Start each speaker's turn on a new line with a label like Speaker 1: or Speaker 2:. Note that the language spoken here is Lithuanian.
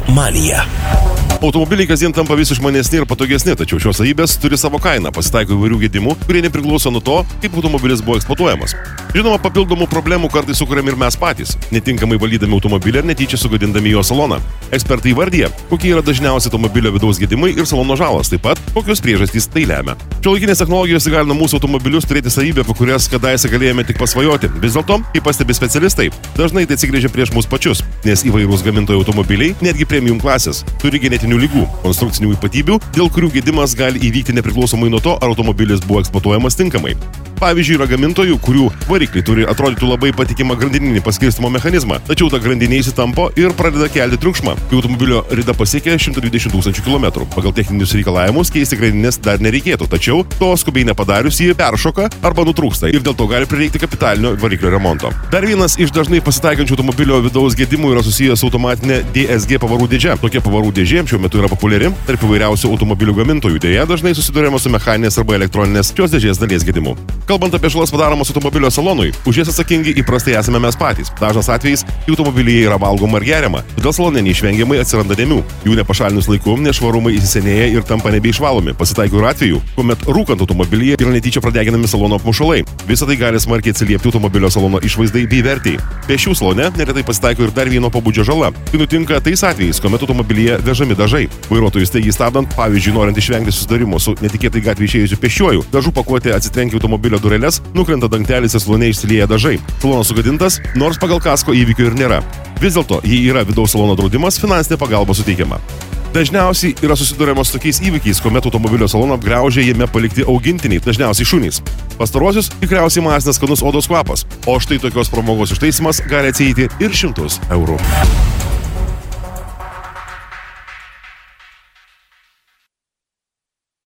Speaker 1: manija. Automobiliai kasdien tampa vis išmanesni ir patogesni, tačiau šios savybės turi savo kainą. Pasitaiko įvairių gedimų, kurie nepriklauso nuo to, kaip automobilis buvo eksploatuojamas. Žinoma, papildomų problemų kartais sukuriam ir mes patys, netinkamai valydami automobilį ir netyčia sugadindami jo saloną. Ekspertai įvardyja, kokie yra dažniausi automobilio vidaus gedimai ir salono žalos, taip pat kokios priežastys tai lemia. Šiuolaikinės technologijos įgalina mūsų automobilius turėti savybę, apie kurias kadaise galėjome tik pasvajoti. Vis dėlto, kaip pastebi specialistai, dažnai tai atsigręžia prieš mus pačius, nes įvairūs gamintojų automobiliai, netgi premium klasės, turi genetinių ligų, konstrukcinių ypatybių, dėl kurių gedimas gali įvykti nepriklausomai nuo to, ar automobilis buvo eksploatuojamas tinkamai. Pavyzdžiui, yra gamintojų, kurių varikliai turi atrodytų labai patikimą grandininį paskirstymo mechanizmą, tačiau ta grandinė įsitampo ir pradeda kelti triukšmą, kai automobilio rida pasiekia 120 000 km. Pagal techninius reikalavimus keisti grandinės dar nereikėtų, tačiau to skubiai nepadarius jį peršoka arba nutrūksta ir dėl to gali prireikti kapitalinio variklio remonto. Dar vienas iš dažnai pasitaikančių automobilio vidaus gedimų yra susijęs su automatinė DSG pavarų dėže. Tokia pavarų dėžė šiuo metu yra populiari tarp įvairiausių automobilių gamintojų. Deja, dažnai susiduriama su mechaninės arba elektroninės šios dėžės dalies gedimu. Kalbant apie žalas padaromas automobilio salonui, už jas atsakingi įprastai esame mes patys. Dažnas atvejais, kai automobilyje yra valgoma ir geriama, todėl salone neišvengiamai atsiranda dėmių. Jų nepašalinus laiku, nešvarumai įsisenėja ir tampa nebeišvalomi. Pasitaiko ir atvejų, kuomet rūkant automobilyje yra netyčia pradeginami salono apmušalai. Visą tai gali smarkiai atsiliepti automobilio salono išvaizdai bei vertei. Pėsčių salone neretai pasitaiko ir dar vieno pobūdžio žala. Tai nutinka tais atvejais, kuomet automobilyje vežami dažai. Vairuotojus staigiai stabdant, pavyzdžiui, norint išvengti susidarimo su netikėtai gatvėje išėjusiu pėsčiuoju, dažų pakuotė atsitrenkia automobilio dureles, nukrenta dangtelis ir salone išsilieja dažai. Salonas sugadintas, nors pagal kasko įvykio ir nėra. Vis dėlto, jei yra vidaus salono draudimas, finansinė pagalba suteikiama. Dažniausiai yra susiduriama su tokiais įvykiais, kuomet automobilio saloną apgraužia jame palikti augintiniai, dažniausiai šunys. Pastaruosius tikriausiai masina skanus odos kvapas, o štai tokios pramogos ištaisymas gali atsieiti ir 100 eurų.